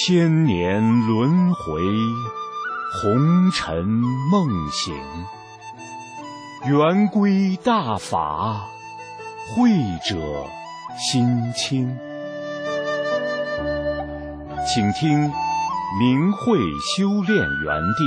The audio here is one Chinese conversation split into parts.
千年轮回，红尘梦醒。圆规大法，慧者心清。请听明慧修炼园地。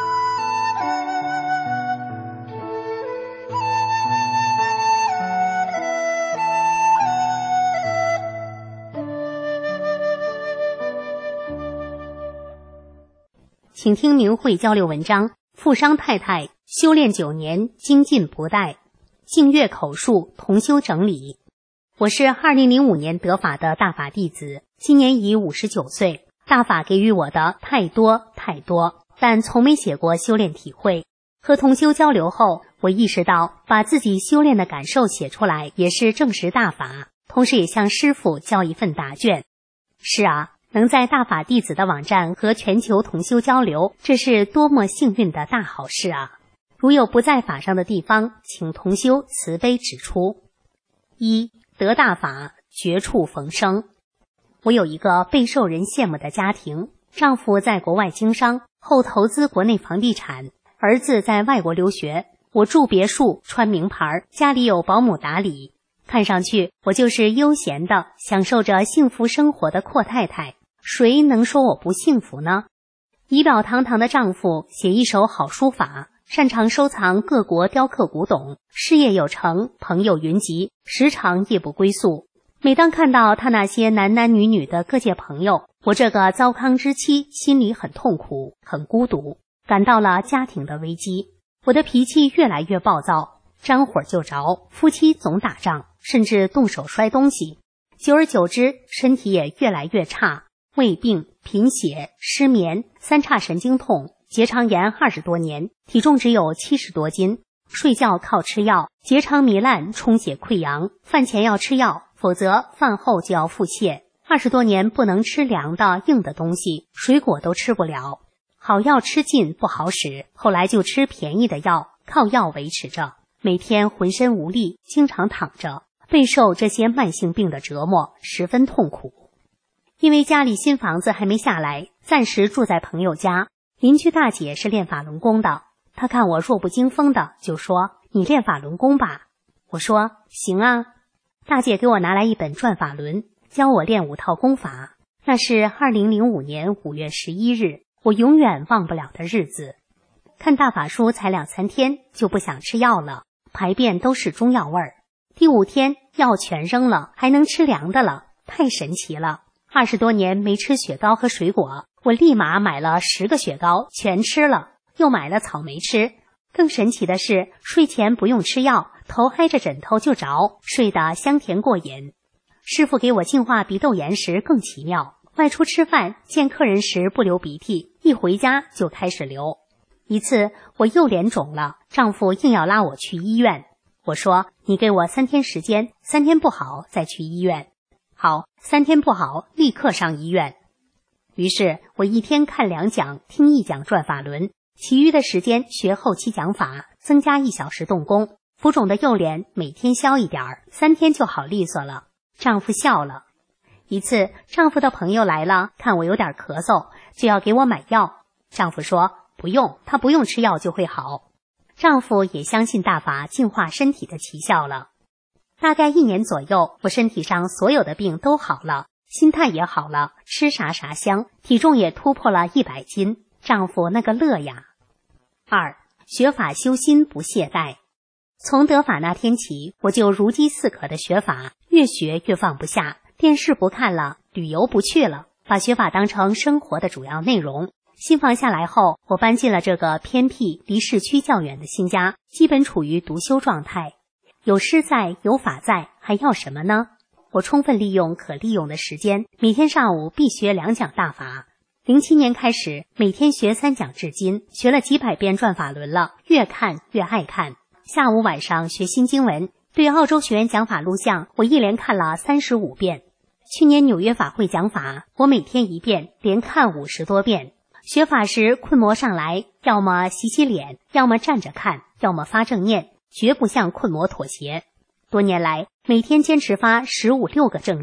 请听明慧交流文章：富商太太修炼9年，精进不怠。净月口述，同修整理。我是2005年得法的大法弟子，今年已59岁。大法给予我的太多，但从没写过修炼体会。和同修交流后，我意识到把自己修炼的感受写出来也是证实大法，同时也向师父交一份答卷。是啊，能在大法弟子的网站和全球同修交流，这是多么幸运的大好事啊！如有不在法上的地方，请同修慈悲指出。1. 得大法，绝处逢生。我有一个备受人羡慕的家庭，丈夫在国外经商，后投资国内房地产，儿子在外国留学，我住别墅，穿名牌，家里有保姆打理。看上去我就是悠闲的享受着幸福生活的阔太太，谁能说我不幸福呢？仪表堂堂的丈夫写一手好书法，擅长收藏各国雕刻古董，事业有成，朋友云集，时常夜不归宿。每当看到他那些男男女女的各界朋友，我这个糟糠之妻心里很痛苦，很孤独，感到了家庭的危机。我的脾气越来越暴躁，沾火就着，夫妻总打仗，甚至动手摔东西。久而久之，身体也越来越差，胃病、贫血、失眠、三叉神经痛、结肠炎20多年，体重只有70多斤，睡觉靠吃药，结肠糜烂，充血溃疡，饭前要吃药，否则饭后就要腹泻。20多年不能吃凉的硬的东西，水果都吃不了。好药吃尽不好使，后来就吃便宜的药，靠药维持着。每天浑身无力，经常躺着，备受这些慢性病的折磨，十分痛苦。因为家里新房子还没下来，暂时住在朋友家。邻居大姐是练法轮功的，她看我弱不禁风的，就说：“你练法轮功吧。”我说：“行啊。”大姐给我拿来一本《转法轮》，教我练5套功法。那是2005年5月11日，我永远忘不了的日子。看大法书才2、3天，就不想吃药了，排便都是中药味儿。第5天，药全扔了，还能吃凉的了，太神奇了。20多年没吃雪糕和水果，我立马买了10个雪糕，全吃了，又买了草莓吃。更神奇的是，睡前不用吃药，头挨着枕头就着，睡得香甜过瘾。师傅给我净化鼻窦炎时更奇妙，外出吃饭见客人时不流鼻涕，一回家就开始流。一次我右脸肿了，丈夫硬要拉我去医院。我说：“你给我3天时间，3天不好再去医院。”好，3天不好立刻上医院。于是我1天看2讲，听1讲转法轮，其余的时间学后期讲法，增加1小时动功。浮肿的右脸每天消一点，3天就好利索了。丈夫笑了。一次丈夫的朋友来了，看我有点咳嗽，就要给我买药。丈夫说：“不用，他不用吃药就会好。”丈夫也相信大法净化身体的奇效了。大概1年左右，我身体上所有的病都好了，心态也好了，吃啥啥香，体重也突破了100斤。丈夫那个乐呀。2. 学法修心不懈怠。从得法那天起，我就如饥似渴的学法，越学越放不下，电视不看了，旅游不去了，把学法当成生活的主要内容。新房下来后，我搬进了这个偏僻离市区较远的新家，基本处于独修状态。有师在，有法在，还要什么呢？我充分利用可利用的时间，每天上午必学2讲大法。07年开始，每天学3讲至今，学了几百遍转法轮了，越看越爱看。下午晚上学新经文，对澳洲学员讲法录像，我一连看了35遍。去年纽约法会讲法，我每天1遍，连看50多遍。学法时困魔上来，要么洗洗脸，要么站着看，要么发正念，绝不向困魔妥协。多年来，每天坚持发15、16个正念，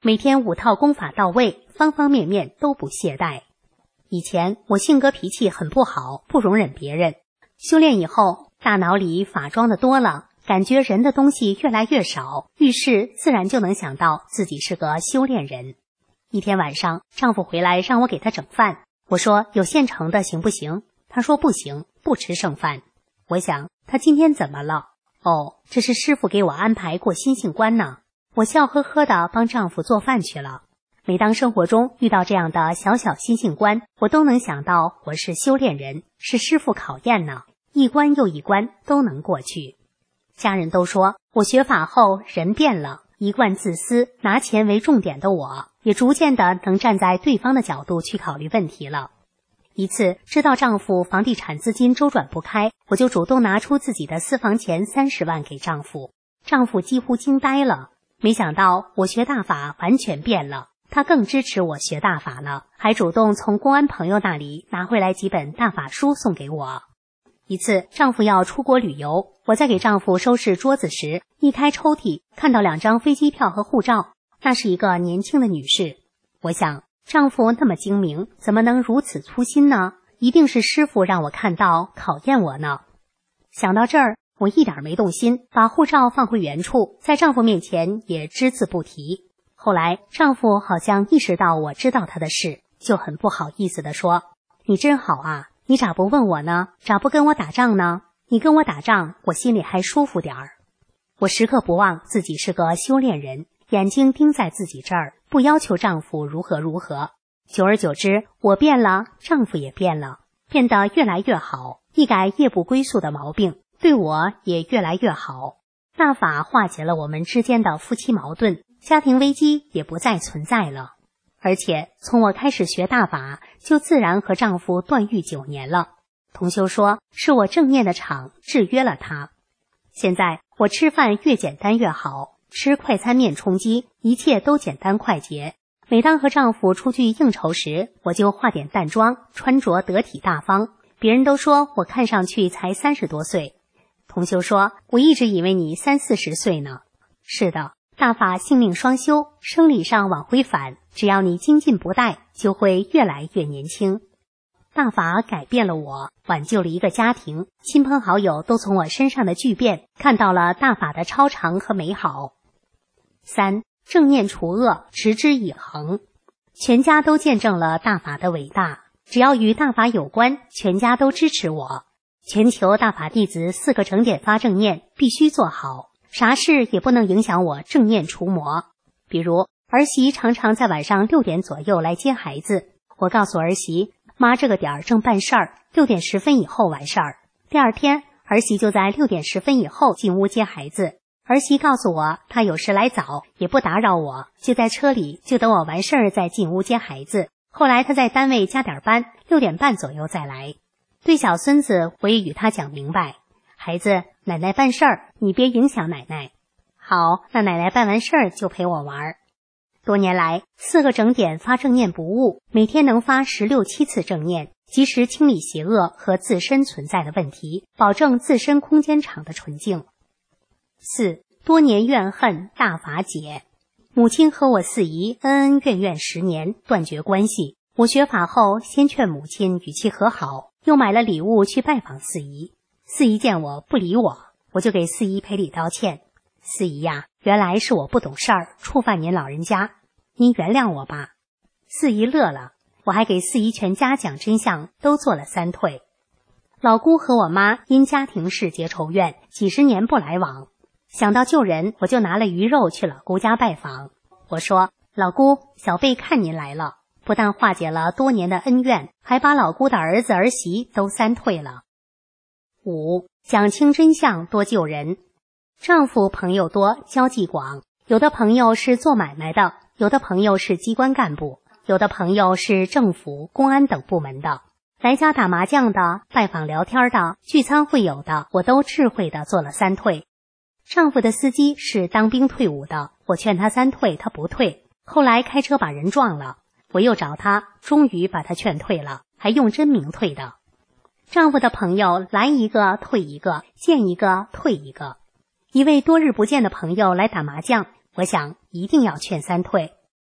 每天5套功法到位，方方面面都不懈怠。以前我性格脾气很不好，不容忍别人。修炼以后，大脑里法装的多了，感觉人的东西越来越少，遇事自然就能想到自己是个修炼人。一天晚上，丈夫回来让我给他整饭，我说有现成的行不行？他说不行，不吃剩饭。我想他今天怎么了？哦，这是师傅给我安排过心性关呢。我笑呵呵地帮丈夫做饭去了。每当生活中遇到这样的小小心性关，我都能想到我是修炼人，是师傅考验呢，一关又一关都能过去。家人都说我学法后人变了，一贯自私拿钱为重点的我，也逐渐的能站在对方的角度去考虑问题了。一次知道丈夫房地产资金周转不开，我就主动拿出自己的私房钱30万给丈夫，丈夫几乎惊呆了。没想到我学大法完全变了，他更支持我学大法了，还主动从公安朋友那里拿回来几本大法书送给我。一次丈夫要出国旅游，我在给丈夫收拾桌子时，一开抽屉看到2张飞机票和护照，那是一个年轻的女士。我想丈夫那么精明，怎么能如此粗心呢？一定是师傅让我看到，考验我呢。想到这儿，我一点没动心，把护照放回原处，在丈夫面前也只字不提。后来丈夫好像意识到我知道他的事，就很不好意思地说，你真好啊，你咋不问我呢？咋不跟我打仗呢？你跟我打仗，我心里还舒服点儿。我时刻不忘自己是个修炼人，眼睛盯在自己这儿，不要求丈夫如何如何。久而久之，我变了，丈夫也变了，变得越来越好，一改夜不归宿的毛病，对我也越来越好。大法化解了我们之间的夫妻矛盾，家庭危机也不再存在了。而且从我开始学大法，就自然和丈夫断欲9年了。同修说是我正念的场制约了他。现在我吃饭越简单越好，吃快餐面充饥，一切都简单快捷。每当和丈夫出去应酬时，我就化点淡妆，穿着得体大方。别人都说我看上去才30多岁。同修说我一直以为你30-40岁呢。是的，大法性命双修，生理上往回返，只要你精进不怠，就会越来越年轻。大法改变了我，挽救了一个家庭，亲朋好友都从我身上的巨变看到了大法的超常和美好。3. 正念除恶，持之以恒。全家都见证了大法的伟大，只要与大法有关，全家都支持我。全球大法弟子4个整点发正念必须做好，啥事也不能影响我正念除魔。比如儿媳常常在晚上6点左右来接孩子，我告诉儿媳，妈这个点儿正办事儿，6点10分以后完事儿。第二天儿媳就在6点10分以后进屋接孩子。儿媳告诉我，她有时来早，也不打扰我，就在车里，就等我完事儿再进屋接孩子。后来她在单位加点班，6点半左右再来。对小孙子，我也与他讲明白，孩子，奶奶办事儿，你别影响奶奶。好，那奶奶办完事儿就陪我玩。多年来，4个整点发正念不误，每天能发16-17次正念，及时清理邪恶和自身存在的问题，保证自身空间场的纯净。4. 多年怨恨大法解。母亲和我4姨恩恩怨怨10年，断绝关系。我学法后，先劝母亲与其和好，又买了礼物去拜访4姨。4姨见我不理我，我就给4姨赔礼道歉。4姨呀，原来是我不懂事儿，触犯您老人家，您原谅我吧。4姨乐了，我还给4姨全家讲真相，都做了3退。老姑和我妈因家庭事结仇怨，几10年不来往。想到救人，我就拿了鱼肉去老姑家拜访。我说，老姑，小辈看您来了，不但化解了多年的恩怨，还把老姑的儿子儿媳都3退了。5. 讲清真相，多救人。丈夫朋友多，交际广，有的朋友是做买卖的，有的朋友是机关干部，有的朋友是政府、公安等部门的。来家打麻将的，拜访聊天的，聚餐会友的，我都智慧的做了3退。丈夫的司机是当兵退伍的，我劝他3退，他不退，后来开车把人撞了，我又找他，终于把他劝退了，还用真名退的。丈夫的朋友来一个退一个，见一个退一个。一位多日不见的朋友来打麻将，我想一定要劝3退。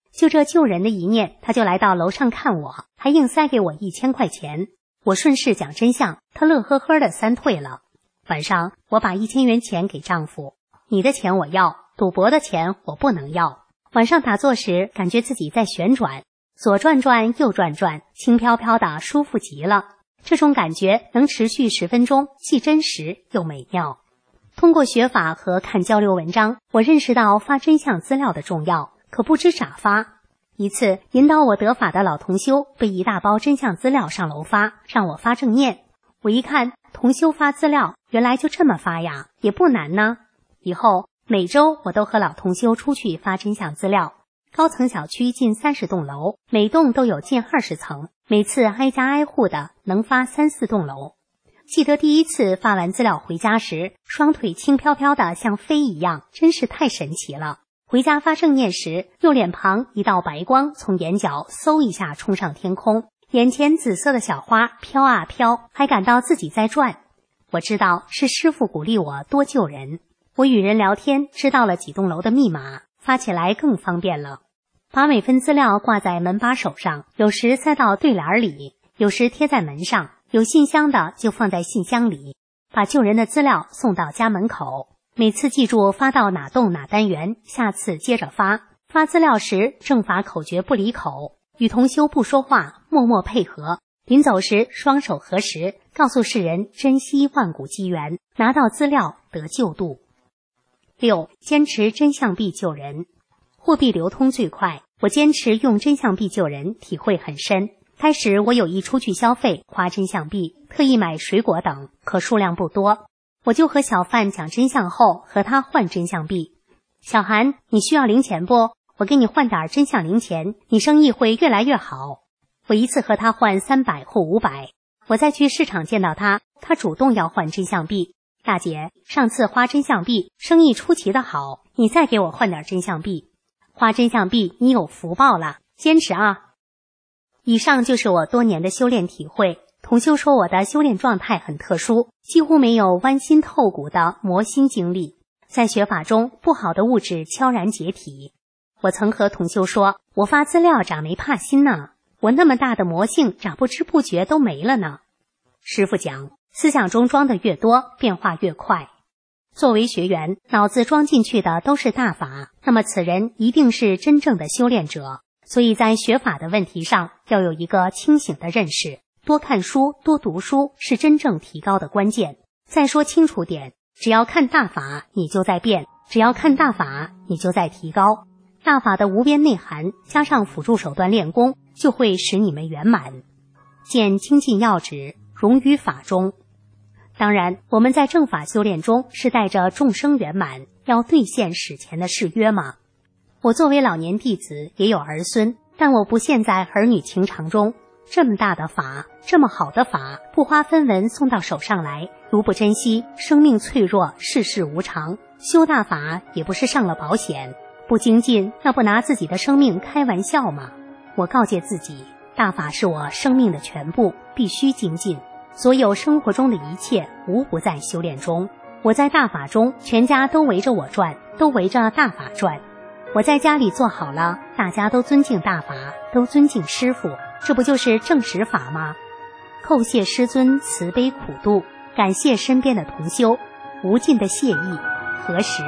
就这救人的一念，他就来到楼上看我，还硬塞给我1000块钱。我顺势讲真相，他乐呵呵的3退了。晚上我把1000元钱给丈夫，你的钱我要，赌博的钱我不能要。晚上打坐时感觉自己在旋转，左转转右转转，轻飘飘的，舒服极了。这种感觉能持续10分钟，既真实又美妙。通过学法和看交流文章，我认识到发真相资料的重要，可不知咋发。一次引导我得法的老同修背一大包真相资料上楼发，让我发正念。我一看同修发资料，原来就这么发呀，也不难呢。以后每周我都和老同修出去发真相资料。高层小区近30栋楼，每栋都有近20层，每次挨家挨户的能发3、4栋楼。记得第一次发完资料回家时，双腿轻飘飘的像飞一样，真是太神奇了。回家发正念时，右脸庞一道白光从眼角嗖一下冲上天空，眼前紫色的小花飘啊飘，还感到自己在转。我知道是师父鼓励我多救人。我与人聊天，知道了几栋楼的密码，发起来更方便了。把每份资料挂在门把手上，有时塞到对联里，有时贴在门上，有信箱的就放在信箱里。把救人的资料送到家门口，每次记住发到哪栋哪单元，下次接着发。发资料时正法口诀不离口，与同修不说话，默默配合。临走时双手合十，告诉世人珍惜万古机缘，拿到资料得救度。6. 坚持真相币救人。货币流通最快，我坚持用真相币救人，体会很深。开始我有意出去消费，花真相币，特意买水果等，可数量不多。我就和小贩讲真相后，和他换真相币。小韩，你需要零钱不？我给你换点真相零钱，你生意会越来越好。我一次和他换300或500。我再去市场见到他，他主动要换真相币。大姐，上次花真相币，生意出奇的好，你再给我换点真相币。花真相币，你有福报了，坚持啊！以上就是我多年的修炼体会。同修说我的修炼状态很特殊，几乎没有剜心透骨的磨心经历。在学法中，不好的物质悄然解体。我曾和同修说，我发资料咋没怕心呢？我那么大的魔性咋不知不觉都没了呢？师父讲，思想中装的越多，变化越快。作为学员，脑子装进去的都是大法，那么此人一定是真正的修炼者。所以在学法的问题上，要有一个清醒的认识，多看书，多读书是真正提高的关键。再说清楚点，只要看大法，你就在变；只要看大法，你就在提高。大法的无边内涵，加上辅助手段练功，就会使你们圆满。见精进要旨，融于法中。当然，我们在正法修炼中是带着众生圆满，要兑现史前的誓约嘛。我作为老年弟子，也有儿孙，但我不陷在儿女情长中。这么大的法，这么好的法，不花分文送到手上来，如不珍惜，生命脆弱，世事无常。修大法也不是上了保险，不精进，那不拿自己的生命开玩笑吗？我告诫自己，大法是我生命的全部，必须精进。所有生活中的一切，无不在修炼中。我在大法中，全家都围着我转，都围着大法转。我在家里做好了，大家都尊敬大法，都尊敬师父，这不就是正实法吗？叩谢师尊慈悲苦度，感谢身边的同修，无尽的谢意，何时？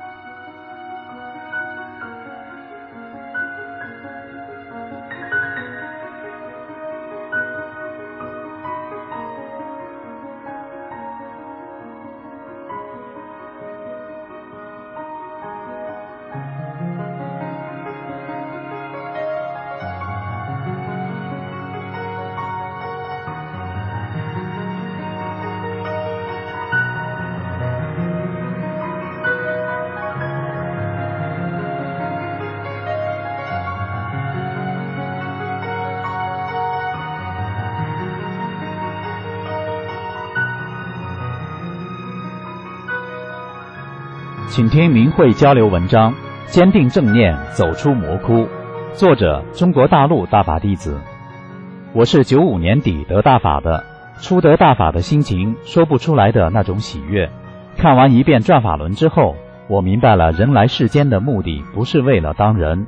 请听明慧交流文章，坚定正念，走出魔窟。作者：中国大陆大法弟子。我是95年底得大法的，初得大法的心情说不出来的那种喜悦。看完一遍转法轮之后，我明白了人来世间的目的不是为了当人，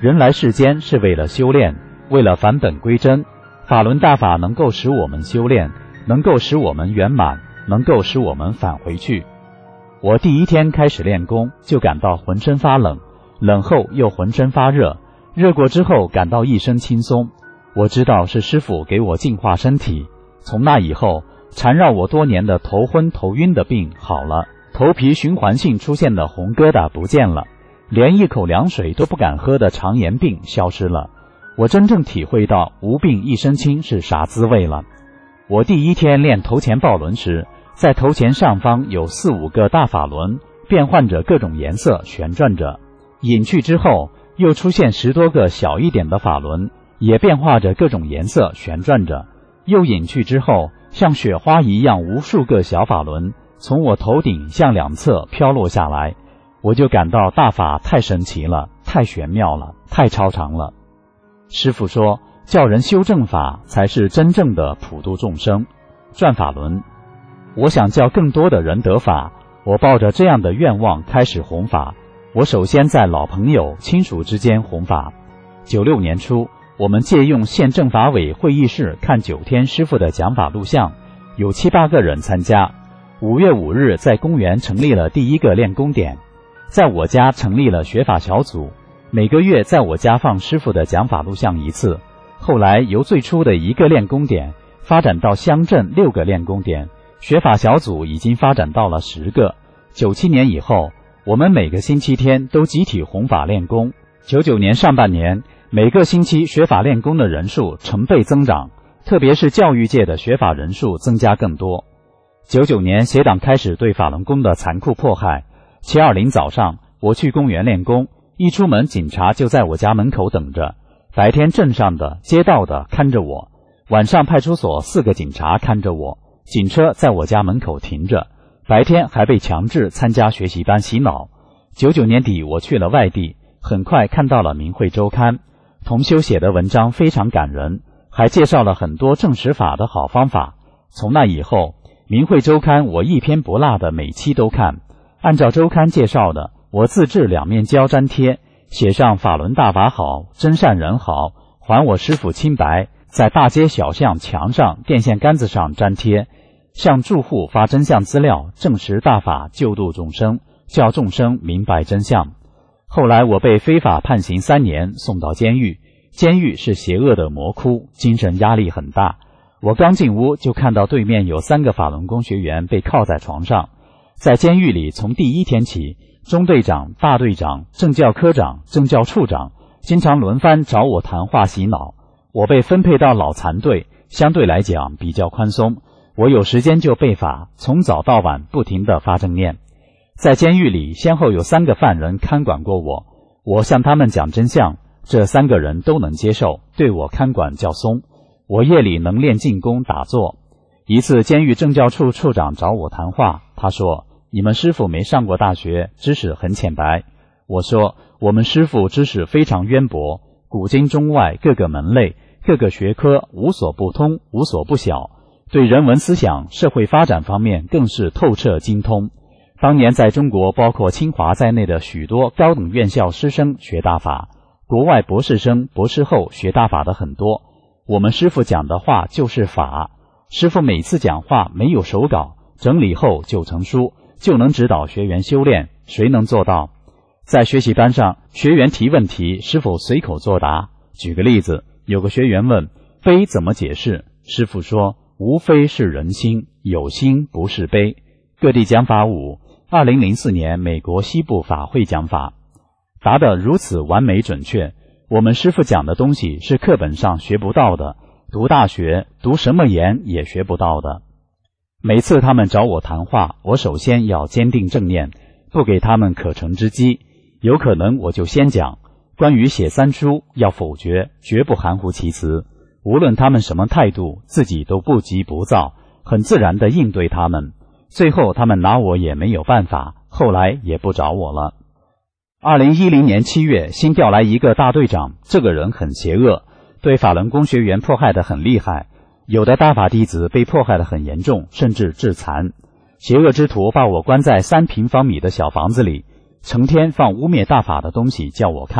人来世间是为了修炼，为了返本归真。法轮大法能够使我们修炼，能够使我们圆满，能够使我们返回去。我第一天开始练功，就感到浑身发冷，冷后又浑身发热，热过之后感到一身轻松。我知道是师父给我净化身体。从那以后，缠绕我多年的头昏头晕的病好了，头皮循环性出现的红疙瘩不见了，连一口凉水都不敢喝的肠炎病消失了。我真正体会到无病一身轻是啥滋味了。我第一天练头前抱轮时，在头前上方有4、5个大法轮，变换着各种颜色旋转着。隐去之后，又出现10多个小一点的法轮，也变化着各种颜色旋转着。又隐去之后，像雪花一样无数个小法轮从我头顶向两侧飘落下来。我就感到大法太神奇了，太玄妙了，太超常了。师父说，叫人修正法才是真正的普度众生，转法轮。我想叫更多的人得法，我抱着这样的愿望开始弘法。我首先在老朋友亲属之间弘法。96年初，我们借用县政法委会议室看9天师父的讲法录像，有7、8个人参加。5月5日在公园成立了第一个练功点，在我家成立了学法小组，每个月在我家放师父的讲法录像1次。后来由最初的1个练功点发展到乡镇6个练功点，学法小组已经发展到了10个。97年以后，我们每个星期天都集体弘法练功。99年上半年，每个星期学法练功的人数成倍增长，特别是教育界的学法人数增加更多。99年邪党开始对法轮功的残酷迫害。720早上，我去公园练功，一出门警察就在我家门口等着。白天镇上的、街道的看着我，晚上派出所4个警察看着我，警车在我家门口停着。白天还被强制参加学习班洗脑。99年底我去了外地，很快看到了《明慧周刊》，同修写的文章非常感人，还介绍了很多正实法的好方法。从那以后，《明慧周刊》我一篇不落的每期都看，按照周刊介绍的，我自制2面胶粘贴，写上法轮大法好，真善人好，还我师父清白，在大街小巷墙上、电线杆子上粘贴，向住户发真相资料，证实大法救度众生，叫众生明白真相。后来我被非法判刑3年，送到监狱。监狱是邪恶的魔窟，精神压力很大。我刚进屋就看到对面有3个法轮功学员被铐在床上。在监狱里，从第1天起，中队长、大队长、政教科长、政教处长经常轮番找我谈话洗脑。我被分配到老残队，相对来讲比较宽松，我有时间就背法，从早到晚不停地发正念。在监狱里，先后有3个犯人看管过我，我向他们讲真相，这3个人都能接受，对我看管较松。我夜里能练静功打坐。一次监狱政教处处长找我谈话，他说，你们师父没上过大学，知识很浅白。我说，我们师父知识非常渊博，古今中外各个门类、各个学科无所不通，无所不晓，对人文思想、社会发展方面更是透彻精通。当年在中国包括清华在内的许多高等院校师生学大法，国外博士生、博士后学大法的很多。我们师父讲的话就是法，师父每次讲话没有手稿，整理后就成书，就能指导学员修炼，谁能做到？在学习班上，学员提问题，师父随口作答。举个例子，有个学员问悲怎么解释，师父说无非是人心，有心不是悲。各地讲法5 2004年美国西部法会讲法，答得如此完美准确。我们师父讲的东西是课本上学不到的，读大学读什么研也学不到的。每次他们找我谈话，我首先要坚定正念，不给他们可乘之机。有可能我就先讲关于写3书要否决，绝不含糊其辞。无论他们什么态度，自己都不急不躁，很自然地应对他们。最后他们拿我也没有办法，后来也不找我了。2010年7月，新调来一个大队长，这个人很邪恶，对法轮功学员迫害得很厉害，有的大法弟子被迫害得很严重，甚至致残。邪恶之徒把我关在3平方米的小房子里，成天放污蔑大法的东西叫我看，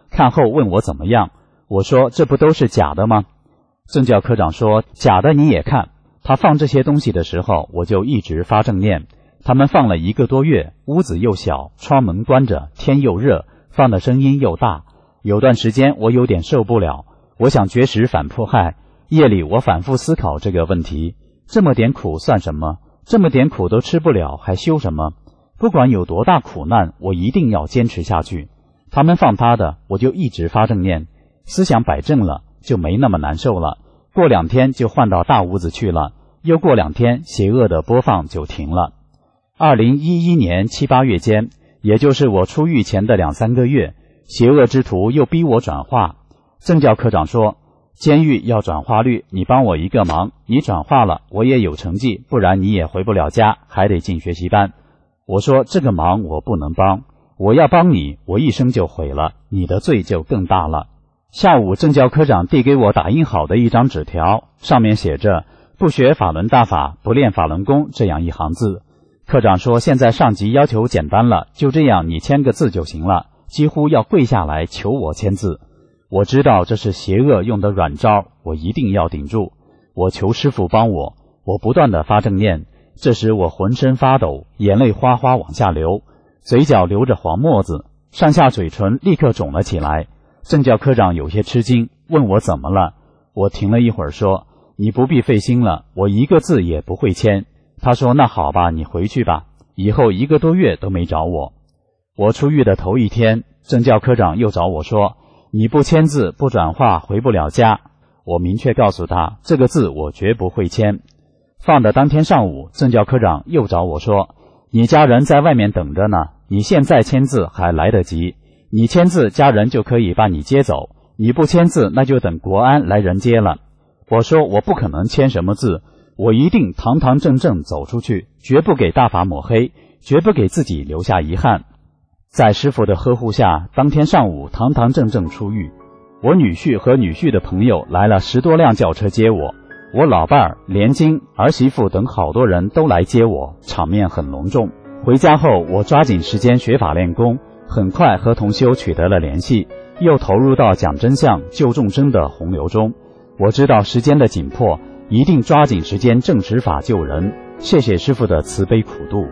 看后问我怎么样。我说这不都是假的吗？政教科长说假的你也看。他放这些东西的时候，我就一直发正念。他们放了1个多月，屋子又小，窗门关着，天又热，放的声音又大。有段时间我有点受不了，我想绝食反迫害。夜里我反复思考这个问题，这么点苦算什么？这么点苦都吃不了，还修什么？不管有多大苦难，我一定要坚持下去。他们放他的，我就一直发正念，思想摆正了，就没那么难受了。过2天就换到大屋子去了，又过2天邪恶的播放就停了。2011年7、8月间，也就是我出狱前的2、3个月，邪恶之徒又逼我转化。政教科长说，监狱要转化率，你帮我一个忙，你转化了，我也有成绩，不然你也回不了家，还得进学习班。我说这个忙我不能帮，我要帮你，我一生就毁了，你的罪就更大了。下午政教科长递给我打印好的一张纸条，上面写着不学法轮大法，不练法轮功这样一行字。科长说现在上级要求简单了，就这样你签个字就行了，几乎要跪下来求我签字。我知道这是邪恶用的软招，我一定要顶住。我求师父帮我，我不断地发正念。这时我浑身发抖，眼泪哗哗往下流，嘴角流着黄沫子，上下嘴唇立刻肿了起来。政教科长有些吃惊，问我怎么了。我停了一会儿说，你不必费心了，我1个字也不会签。他说那好吧，你回去吧。以后1个多月都没找我。我出狱的头1天，政教科长又找我说，你不签字不转化回不了家。我明确告诉他，这个字我绝不会签。放的当天上午，政教科长又找我说，你家人在外面等着呢，你现在签字还来得及，你签字家人就可以把你接走，你不签字那就等国安来人接了。我说我不可能签什么字，我一定堂堂正正走出去，绝不给大法抹黑，绝不给自己留下遗憾。在师父的呵护下，当天上午堂堂正正出狱。我女婿和女婿的朋友来了10多辆轿车接我，我老伴儿、连经、儿媳妇等好多人都来接我，场面很隆重。回家后，我抓紧时间学法练功，很快和同修取得了联系，又投入到讲真相、救众生的洪流中。我知道时间的紧迫，一定抓紧时间证实法救人。谢谢师父的慈悲苦度。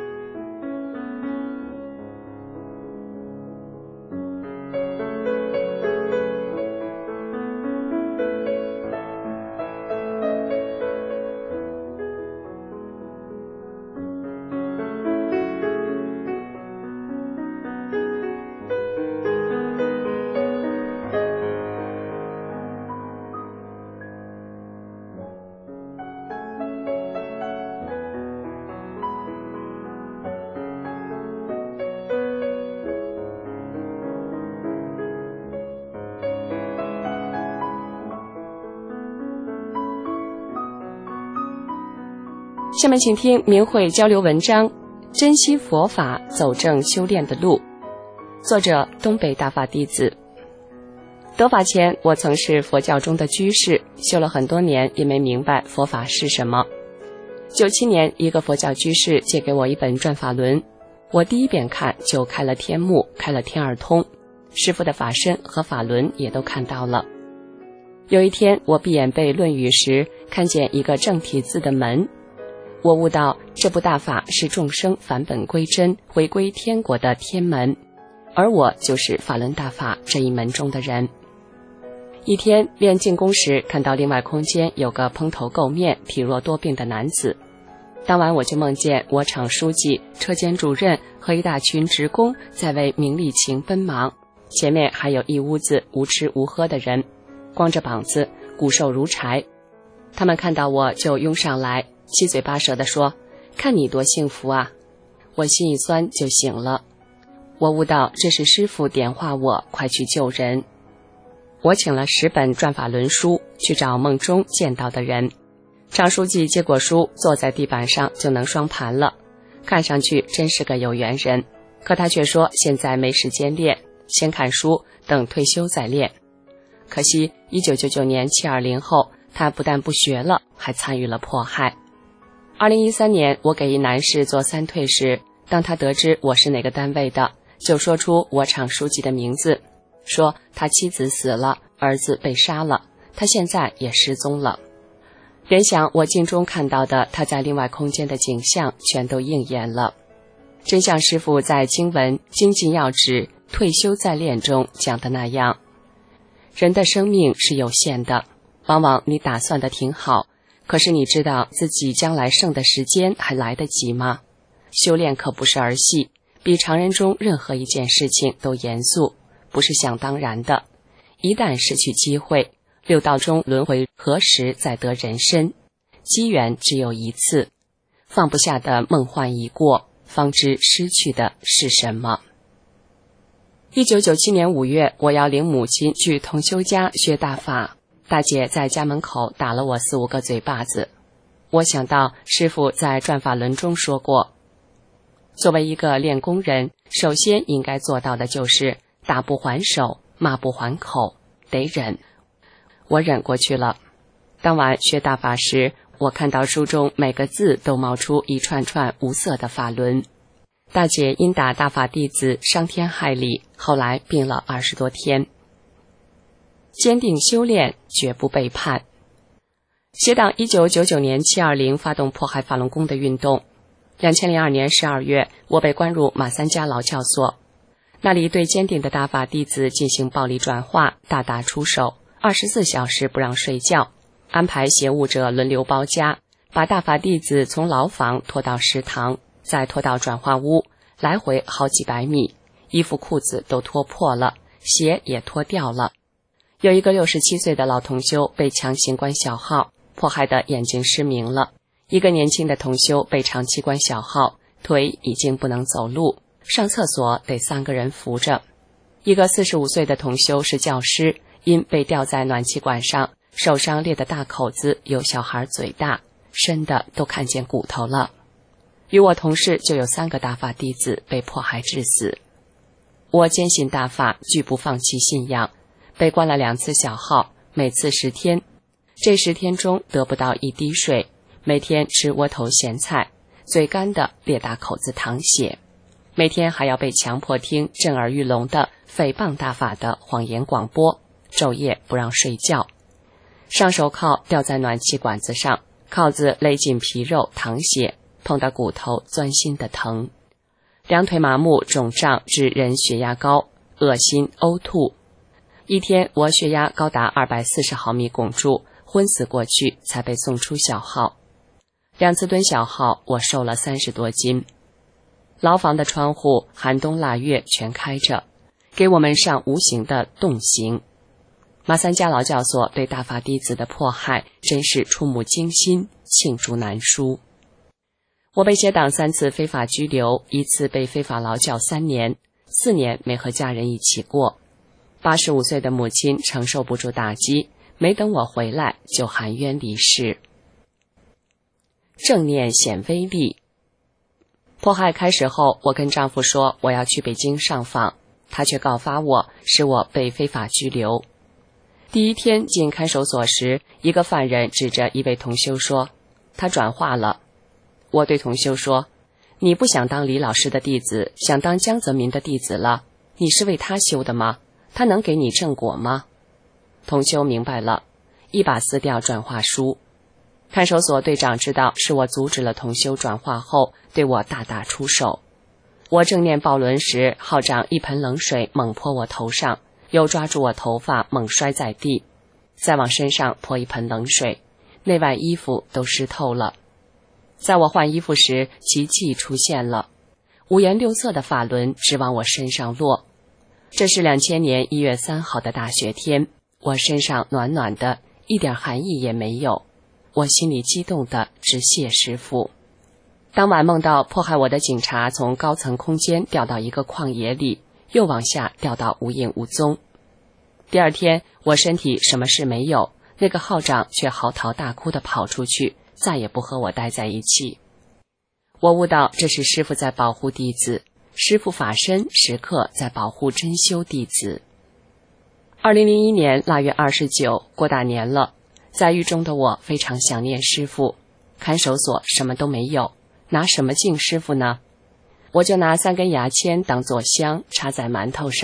下面请听明慧交流文章《珍惜佛法，走正修炼的路》，作者东北大法弟子。得法前，我曾是佛教中的居士，修了很多年也没明白佛法是什么。97年，一个佛教居士借给我一本转法轮，我第一遍看就开了天目，开了天耳通，师父的法身和法轮也都看到了。有一天，我闭眼背《论语》时，看见一个正体字的门，我悟到这部大法是众生返本归真、回归天国的天门，而我就是法轮大法这一门中的人。一天练静功时，看到另外空间有个蓬头垢面、体弱多病的男子。当晚我就梦见我厂书记、车间主任和一大群职工在为名利情奔忙，前面还有一屋子无吃无喝的人，光着膀子，骨瘦如柴。他们看到我就拥上来，七嘴八舌地说，看你多幸福啊。我心一酸就醒了。我悟到这是师父点化我快去救人。我请了10本转法轮书去找梦中见到的人。常书记接过书，坐在地板上就能双盘了，看上去真是个有缘人。可他却说现在没时间练，先看书，等退休再练。可惜1999年720后，他不但不学了，还参与了迫害。2013年，我给一男士做3退时，当他得知我是哪个单位的，就说出我厂书记的名字。 说他妻子死了，儿子被杀了，他现在也失踪了。联想我镜中看到的他在另外空间的景象全都应验了。真像师父在经文《精进要旨退休再练》中讲的那样，人的生命是有限的，往往你打算的挺好，可是你知道自己将来剩的时间还来得及吗？修炼可不是儿戏，比常人中任何一件事情都严肃，不是想当然的。一旦失去机会，六道中轮回何时再得人身？机缘只有一次，放不下的梦幻已过，方知失去的是什么。1997年5月，我要领母亲去同修家学大法，大姐在家门口打了我4、5个嘴巴子。我想到师父在转法轮中说过，作为一个练功人，首先应该做到的就是打不还手，骂不还口，得忍。我忍过去了。当晚学大法时，我看到书中每个字都冒出一串串无色的法轮。大姐因打大法弟子伤天害理，后来病了20多天。坚定修炼，绝不背叛。协党1999年720发动迫害法轮功的运动。2002年12月，我被关入马三家劳教所，那里对坚定的大法弟子进行暴力转化，大打出手，24小时不让睡觉，安排携务者轮流包夹，把大法弟子从牢房拖到食堂，再拖到转化屋，来回好几百米，衣服裤子都脱破了，鞋也脱掉了。有一个67岁的老同修被强行关小号，迫害的眼睛失明了；一个年轻的同修被长期关小号，腿已经不能走路，上厕所得3个人扶着；一个45岁的同修是教师，因被吊在暖气管上，手上裂的大口子有小孩嘴大，深的都看见骨头了。与我同事就有3个大法弟子被迫害致死。我坚信大法，拒不放弃信仰，被关了2次小号，每次10天，这10天中得不到一滴水，每天吃窝头咸菜，嘴干的裂大口子淌血，每天还要被强迫听震耳欲聋的诽谤大法的谎言广播，昼夜不让睡觉。上手铐吊在暖气管子上，铐子勒进皮肉淌血，碰到骨头钻心的疼。两腿麻木肿胀致人血压高，恶心呕吐。一天我血压高达240毫米汞柱，昏死过去才被送出小号。2次蹲小号，我瘦了30多斤。牢房的窗户寒冬腊月全开着，给我们上无形的冻刑。马三家劳教所对大法弟子的迫害真是触目惊心，罄竹难书。我被协党3次非法拘留，1次被非法劳教3年，4年没和家人一起过。85岁的母亲承受不住打击，没等我回来就含冤离世。正念显威力。迫害开始后，我跟丈夫说我要去北京上访，他却告发我，使我被非法拘留。第一天进看守所时，一个犯人指着一位同修说，他转化了。我对同修说，你不想当李老师的弟子，想当江泽民的弟子了，你是为他修的吗？他能给你正果吗？同修明白了，一把撕掉转化书。看守所队长知道是我阻止了同修转化后，对我大打出手。我正念抱轮时，号长一盆冷水猛泼我头上，又抓住我头发猛摔在地，再往身上泼一盆冷水，内外衣服都湿透了。在我换衣服时，奇迹出现了，五颜六色的法轮直往我身上落。这是2000年1月3号的大雪天，我身上暖暖的，一点寒意也没有。我心里激动的直谢师父。当晚梦到迫害我的警察从高层空间掉到一个旷野里，又往下掉到无影无踪。第二天我身体什么事没有，那个号长却嚎啕大哭地跑出去，再也不和我待在一起。我悟到这是师父在保护弟子，师父法身时刻在保护真修弟子。2001年腊月29，过大年了，在狱中的我非常想念师父。看守所什么都没有，拿什么敬师父呢？我就拿3根牙签当作香插在馒头上，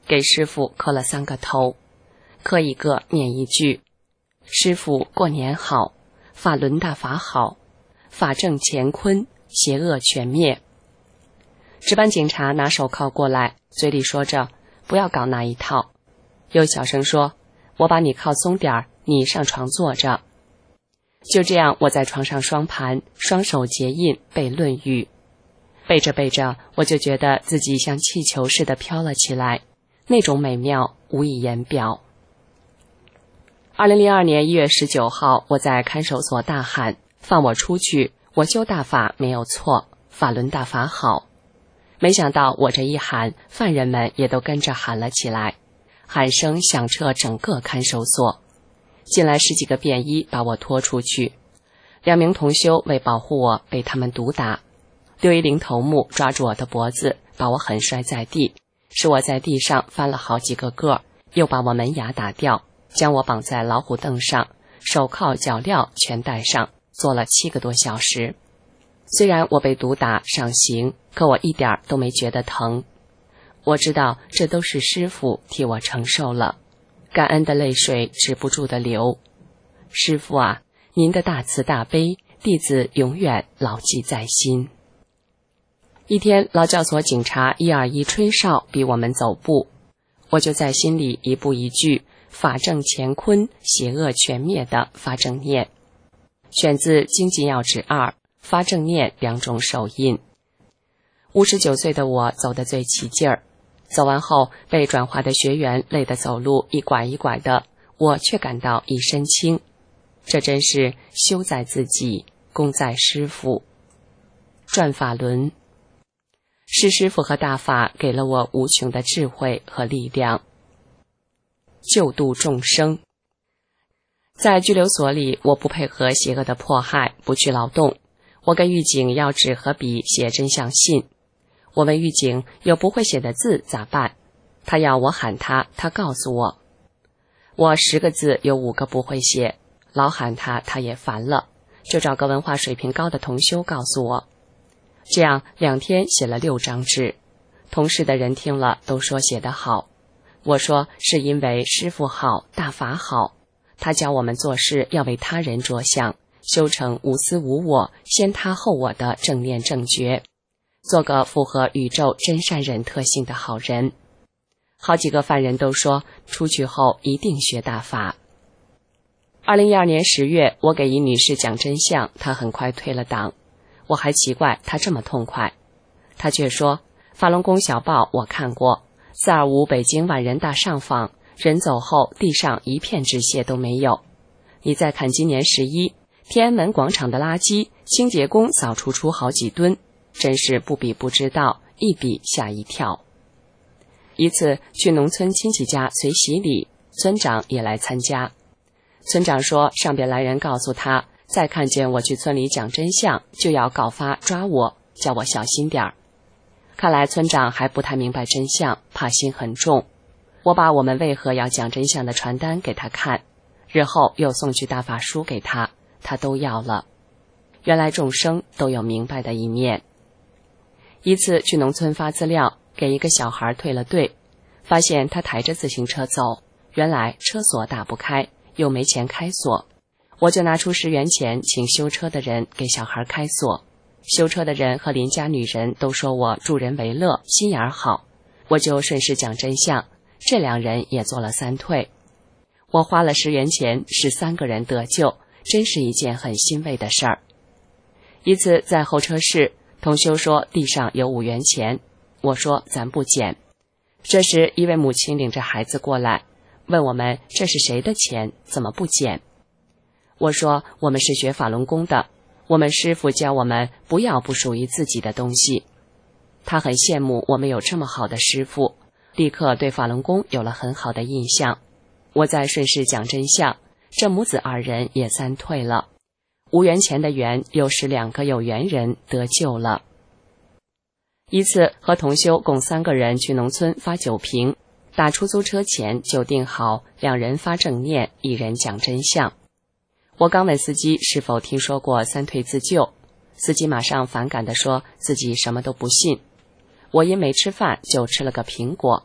给师父磕了3个头，磕一个念一句：师父过年好，法轮大法好，法正乾坤，邪恶全灭。值班警察拿手铐过来，嘴里说着不要搞那一套，又小声说：我把你铐松点儿，你上床坐着。就这样，我在床上双盘，双手结印背《论语》，背着背着，我就觉得自己像气球似的飘了起来，那种美妙无以言表。2002年1月19号，我在看守所大喊：放我出去，我修大法没有错，法轮大法好。没想到我这一喊，犯人们也都跟着喊了起来，喊声响彻整个看守所。进来10几个便衣把我拖出去，2名同修为保护我被他们毒打，610头目抓住我的脖子，把我狠摔在地，使我在地上翻了好几个个，又把我门牙打掉，将我绑在老虎凳上，手铐脚镣全戴上，坐了7个多小时。虽然我被毒打上刑，可我一点都没觉得疼。我知道这都是师父替我承受了，感恩的泪水止不住的流。师父啊，您的大慈大悲，弟子永远牢记在心。一天，劳教所警察121吹哨逼我们走步，我就在心里一步一句法正乾坤，邪恶全灭的发正念，选自《经济要旨2》，发正念2种手印。59岁的我走得最起劲儿，走完后被转化的学员累得走路一拐一拐的，我却感到一身轻。这真是修在自己，功在师父。转法轮，是师父和大法给了我无穷的智慧和力量。救度众生，在拘留所里，我不配合邪恶的迫害，不去劳动。我跟狱警要纸和笔写真相信。我问狱警有不会写的字咋办，他要我喊他，他告诉我，我10个字有5个不会写，老喊他，他也烦了，就找个文化水平高的同修告诉我。这样2天写了6张纸，同事的人听了都说写得好。我说是因为师父好，大法好，他教我们做事要为他人着想，修成无私无我，先他后我的正念正觉，做个符合宇宙真善忍特性的好人。好几个犯人都说出去后一定学大法。2012年10月，我给一女士讲真相，她很快退了档。我还奇怪她这么痛快，她却说法轮功小报我看过，425北京万人大上访，人走后地上一片纸屑都没有。你再看今年11，天安门广场的垃圾，清洁工扫除出好几吨，真是不比不知道，一比吓一跳。一次去农村亲戚家随喜礼，村长也来参加。村长说上边来人告诉他，再看见我去村里讲真相，就要告发抓我，叫我小心点儿。看来村长还不太明白真相，怕心很重。我把我们为何要讲真相的传单给他看，日后又送去大法书给他，他都要了。原来众生都有明白的一面。一次去农村发资料，给一个小孩退了队，发现他抬着自行车走，原来车锁打不开，又没钱开锁，我就拿出10元钱请修车的人给小孩开锁。修车的人和邻家女人都说我助人为乐，心眼好，我就顺势讲真相，这2人也做了3退。我花了10元钱使3个人得救，真是一件很欣慰的事儿。一次在候车室，同修说地上有5元钱，我说咱不捡。这时一位母亲领着孩子过来，问我们这是谁的钱，怎么不捡？我说我们是学法轮功的，我们师父教我们不要不属于自己的东西。他很羡慕我们有这么好的师父，立刻对法轮功有了很好的印象。我再顺势讲真相，这母子2人也3退了，5元钱的缘又使2个有缘人得救了。一次和同修共3个人去农村发酒瓶，打出租车前就定好2人发正念，1人讲真相。我刚问司机是否听说过3退自救，司机马上反感地说自己什么都不信。我因没吃饭就吃了个苹果，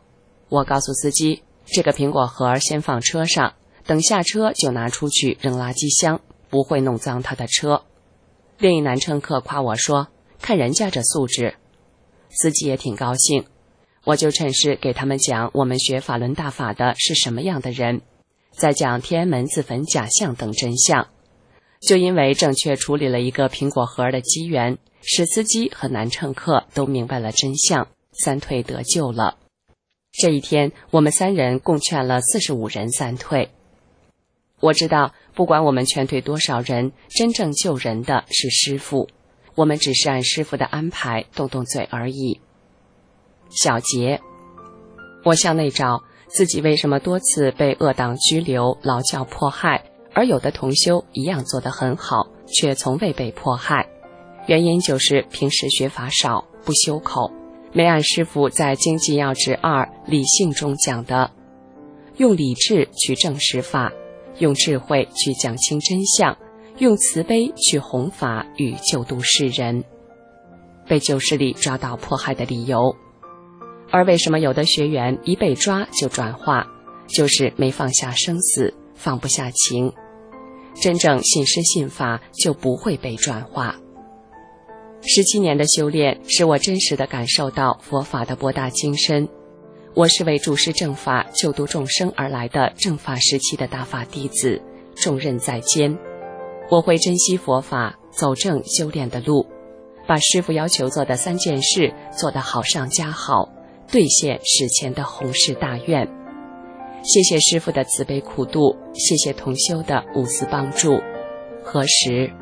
我告诉司机，这个苹果核先放车上，等下车就拿出去扔垃圾箱，不会弄脏他的车。另一男乘客夸我说，看人家这素质。司机也挺高兴，我就趁势给他们讲我们学法轮大法的是什么样的人，再讲天安门自焚假象等真相。就因为正确处理了一个苹果核的机缘，使司机和男乘客都明白了真相，三退得救了。这一天，我们3人共劝了45人三退。我知道，不管我们劝退多少人，真正救人的是师父，我们只是按师父的安排动动嘴而已。小结，我向内找自己为什么多次被恶党拘留、劳教迫害，而有的同修一样做得很好，却从未被迫害。原因就是平时学法少，不修口，没按师父在《经济要旨2理性》中讲的，用理智去证实法，用智慧去讲清真相，用慈悲去弘法与救度世人，被旧势力抓到迫害的理由。而为什么有的学员一被抓就转化，就是没放下生死，放不下情。真正信师信法就不会被转化。17年的修炼使我真实地感受到佛法的博大精深。我是为注释正法、救度众生而来的正法时期的大法弟子，重任在肩。我会珍惜佛法，走正修炼的路，把师父要求做的3件事做得好上加好，兑现史前的弘誓大愿。谢谢师父的慈悲苦度，谢谢同修的无私帮助。何时？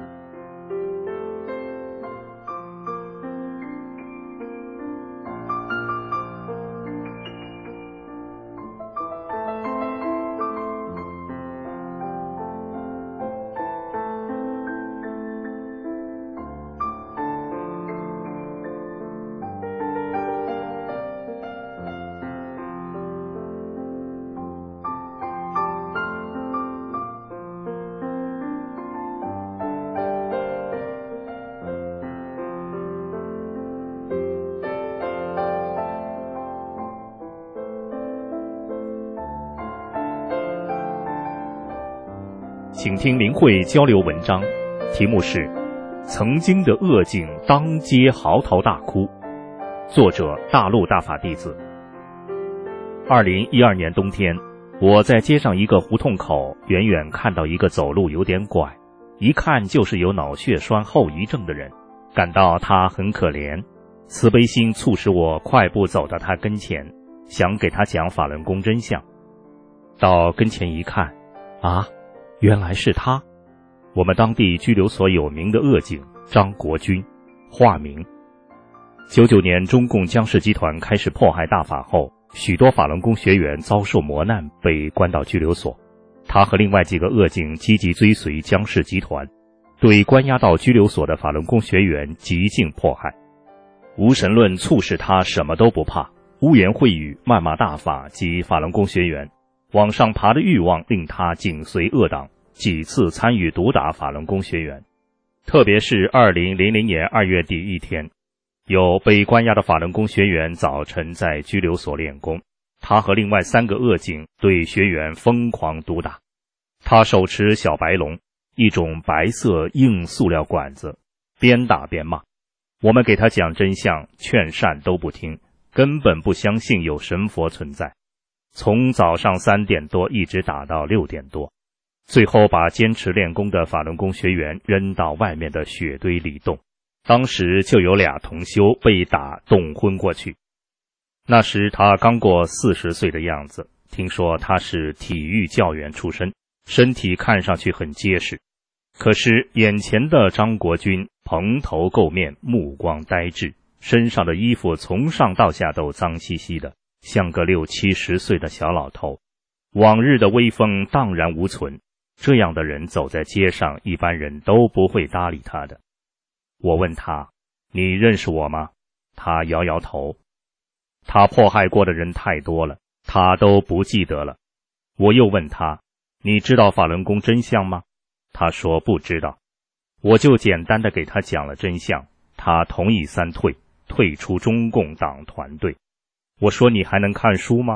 请听明慧交流文章，题目是《曾经的恶境当街嚎啕大哭》，作者大陆大法弟子。2012年冬天，我在街上一个胡同口远远看到一个走路有点拐，一看就是有脑血栓后遗症的人，感到他很可怜，慈悲心促使我快步走到他跟前，想给他讲法轮功真相。到跟前一看，原来是他，我们当地拘留所有名的恶警张国军，化名。99年中共江氏集团开始迫害大法后，许多法轮功学员遭受磨难，被关到拘留所。他和另外几个恶警积极追随江氏集团，对关押到拘留所的法轮功学员极尽迫害。无神论促使他什么都不怕，污言秽语谩骂大法及法轮功学员，往上爬的欲望令他紧随恶党，几次参与毒打法轮功学员。特别是2000年2月底一天，有被关押的法轮功学员早晨在拘留所练功，他和另外3个恶警对学员疯狂毒打。他手持小白龙，一种白色硬塑料管子，边打边骂。我们给他讲真相劝善都不听，根本不相信有神佛存在。从早上3点多一直打到6点多，最后把坚持练功的法轮功学员扔到外面的雪堆里冻。当时就有2同修被打冻昏过去。那时他刚过40岁的样子，听说他是体育教员出身，身体看上去很结实。可是眼前的张国军蓬头垢面，目光呆滞，身上的衣服从上到下都脏兮兮的，像个60、70岁的小老头，往日的威风荡然无存。这样的人走在街上，一般人都不会搭理他的。我问他，你认识我吗？他摇摇头。他迫害过的人太多了，他都不记得了。我又问他，你知道法轮功真相吗？他说不知道。我就简单的给他讲了真相，他同意3退，退出中共党团队。我说你还能看书吗？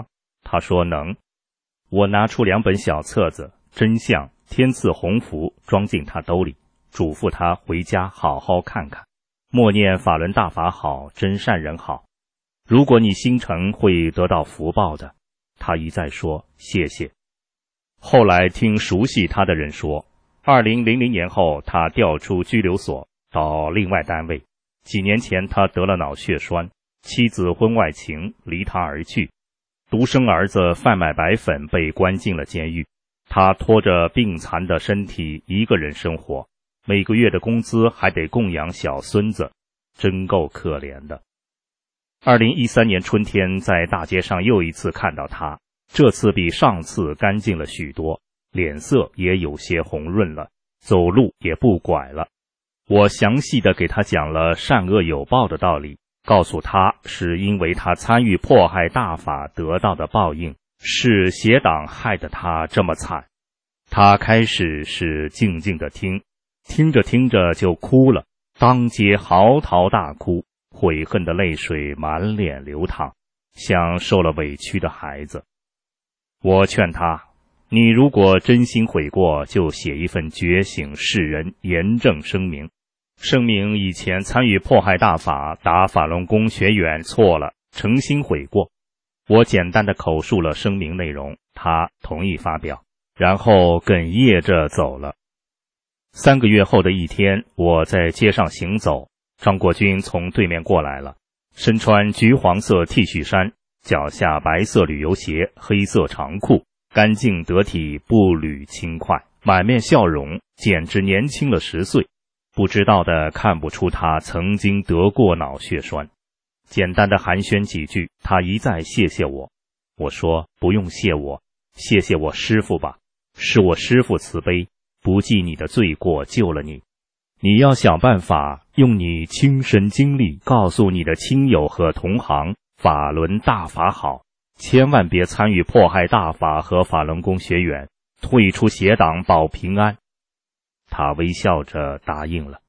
他说能。我拿出2本小册子，真相、天赐鸿福，装进他兜里，嘱咐他回家好好看看，默念法轮大法好，真善人好。如果你心诚，会得到福报的。他一再说谢谢。后来听熟悉他的人说，2000年后他调出拘留所，到另外单位。几年前他得了脑血栓，妻子婚外情，离他而去。独生儿子贩卖白粉，被关进了监狱。他拖着病残的身体一个人生活，每个月的工资还得供养小孙子，真够可怜的。2013年春天，在大街上又一次看到他，这次比上次干净了许多，脸色也有些红润了，走路也不拐了。我详细地给他讲了善恶有报的道理，告诉他是因为他参与迫害大法得到的报应，是邪党害得他这么惨。他开始是静静地听，听着听着就哭了，当街嚎啕大哭，悔恨的泪水满脸流淌，像受了委屈的孩子。我劝他，你如果真心悔过，就写一份觉醒世人严正声明，声明以前参与迫害大法打法轮功学员错了，诚心悔过。我简单的口述了声明内容，他同意发表，然后哽咽着走了。3个月后的一天，我在街上行走，张国军从对面过来了，身穿橘黄色 T 恤衫，脚下白色旅游鞋，黑色长裤，干净得体，步履轻快，满面笑容，简直年轻了10岁。不知道的看不出他曾经得过脑血栓。简单的寒暄几句，他一再谢谢我。我说不用谢我，谢谢我师父吧，是我师父慈悲，不计你的罪过救了你。你要想办法用你亲身经历告诉你的亲友和同行，法轮大法好，千万别参与迫害大法和法轮功学员，退出邪党保平安。他微笑着答应了。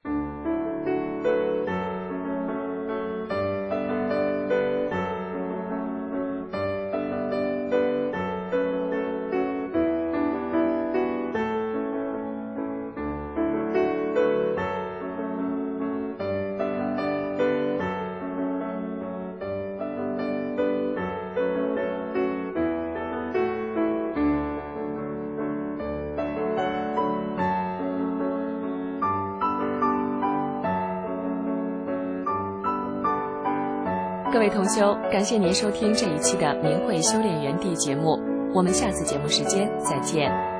各位同修，感谢您收听这一期的明慧修炼园地节目，我们下次节目时间再见。